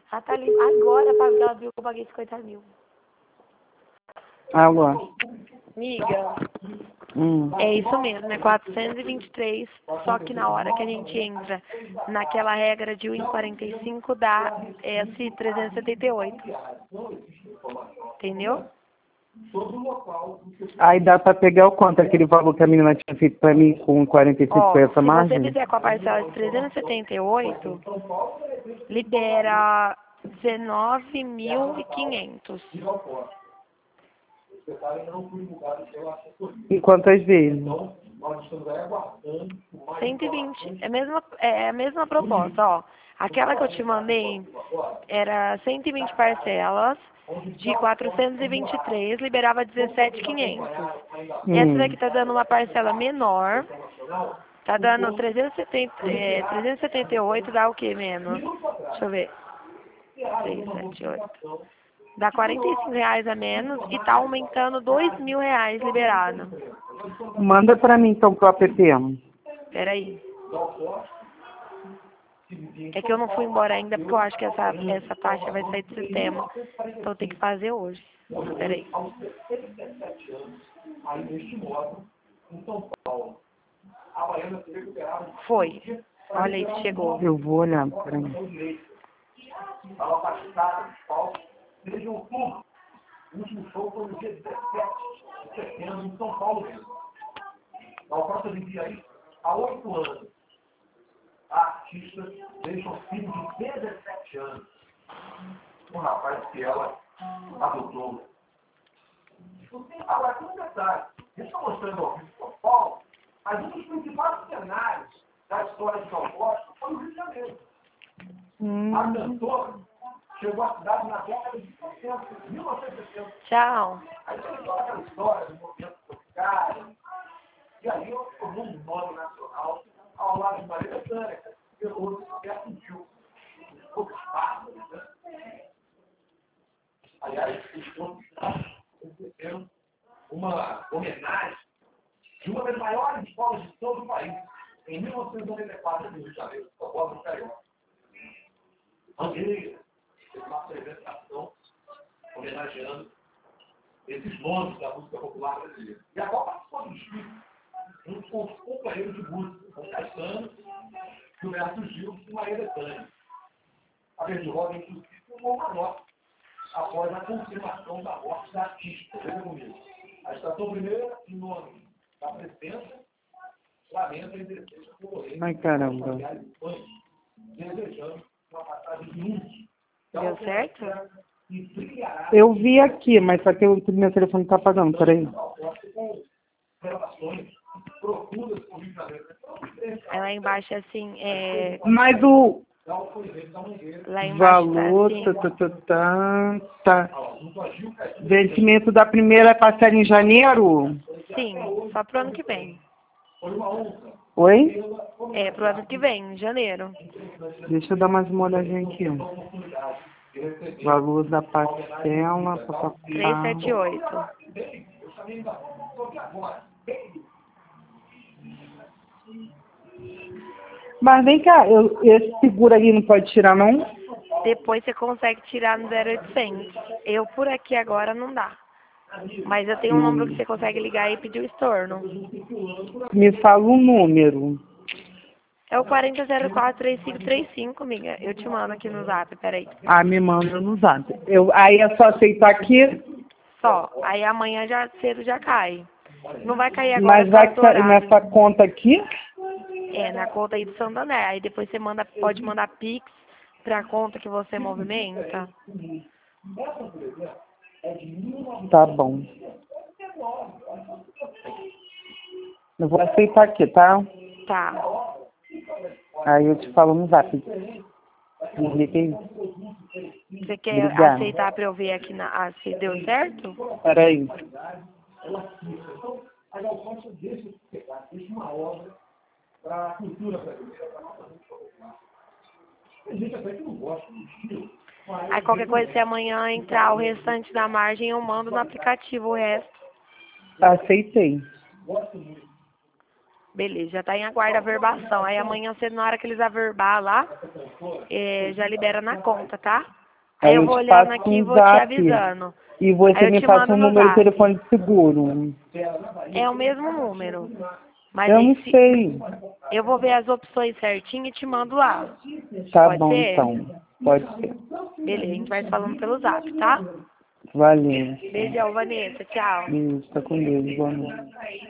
Ela tá ali agora pra ela viu que eu paguei 50 mil. Alô? Amiga, é isso mesmo, é 423, só que na hora que a gente entra naquela regra de 1,45 dá esse 378. Entendeu? Aí dá pra pegar o quanto? Aquele valor que a menina tinha feito pra mim com 45 Ó, foi essa se você margem? fizer com a parcela de 378, libera 19.500. E quantas vezes? 120. É a mesma proposta, ó. Aquela que eu te mandei era 120 parcelas de 423, liberava 17.500. Essa daqui tá dando uma parcela menor, tá dando 378, dá o que menos? Deixa eu ver. 378. Dá R$ 45 a menos e tá aumentando R$ 2.000 liberado. Manda pra mim então pro app. Peraí. É que eu não fui embora ainda porque eu acho que essa taxa vai sair de sistema. Então tem que fazer hoje. Peraí. Foi. Olha aí, chegou. Eu vou olhar, peraí. O último show foi no dia 17 de setembro, em São Paulo mesmo. A Alcosta vivia aí há 8 anos. A artista deixa um filho de 17 anos. Um rapaz que ela adotou. Agora, tem um detalhe. Eles estão mostrando ao vivo São Paulo, mas um dos principais cenários da história de São Paulo foi o Rio de Janeiro. A cantora chegou à cidade na década de 60, 1960. Tchau. Aí tem toda aquela história do movimento tropical. E aí eu formou um nome nacional ao lado de Maria Bethânia, pelo Roberto Gil. Poucos passos, né? Aliás, os outros receberam uma homenagem de uma das maiores escolas de todo o país, em 1994, no Rio de Janeiro, São Paulo, no Carioca. Angueira fez uma apresentação homenageando esses nomes da música popular brasileira. E agora participou do desfile, junto com os companheiros de música, com Caetano, Gilberto Gil e Maria Bethânia. A Verde Rosa, inclusive, tomou uma nota após a confirmação da morte da artista. Veja comigo. A estação primeira, em nome da presidência, lamenta e deseja colorência. Ai, caramba. Desejando uma passagem de luz. Deu certo? Eu vi aqui, mas só que o meu telefone tá apagando, peraí. Aí lá embaixo, assim, Mas o lá embaixo valor, tá tá. Vencimento da primeira parcela em janeiro? sim, só pro ano que vem. Oi? É, pro ano que vem, em janeiro. Deixa eu dar mais uma olhadinha aqui. Valor da parcela, 378. Mas vem cá, esse seguro aí não pode tirar, não? Depois você consegue tirar no 0800. Eu por aqui agora não dá. Mas eu tenho um número que você consegue ligar e pedir o estorno. Me fala um número. É o 4004-3535, amiga. Eu te mando aqui no zap, peraí. Ah, me manda no zap. Aí é só aceitar aqui, Só. Aí amanhã já cedo já cai. Não vai cair agora mas por vai causa do cair horário. nessa conta aqui? É, na conta aí do Santander. Aí depois você pode mandar Pix pra conta que você movimenta. Tá bom. Eu vou aceitar aqui, tá? Tá. Aí eu te falo no zap. Você quer Obrigada. aceitar pra eu ver aqui se deu certo? Peraí. Para a cultura brasileira, para a nossa música popular. Tem gente até que não gosta do estilo. Aí qualquer coisa, se amanhã entrar o restante da margem, eu mando no aplicativo o resto. Aceitei. Beleza, já tá em aguardo a verbação. Aí amanhã cedo, na hora que eles averbar lá, já libera na conta, tá? Aí eu eu vou te olhando passo aqui e um vou te zap. avisando. E você Aí eu me te passa mando um no número de zap. telefone de seguro. É o mesmo número. Mas Eu aí não sei. eu vou ver as opções certinho e te mando lá. Tá Pode bom, ser? então. Pode ser. Beleza, a gente vai se falando pelo zap, tá? Valeu. Beijão, Vanessa. Tchau. Isso, tá com Deus. Boa noite.